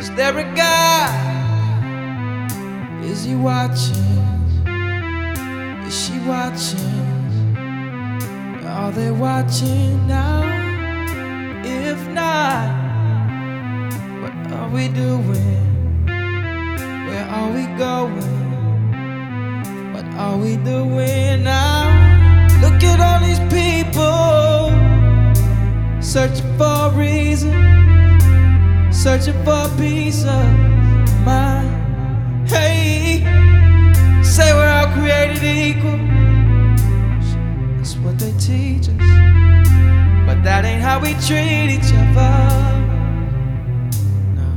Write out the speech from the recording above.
Is there a God? Is he watching? Is she watching? Are they watching now? If not, what are we doing? Where are we going? What are we doing now? Look at all these people searching for a reason, searching for a peace of mind. Hey, say we're all created equal. That's what they teach us, but that ain't how we treat each other.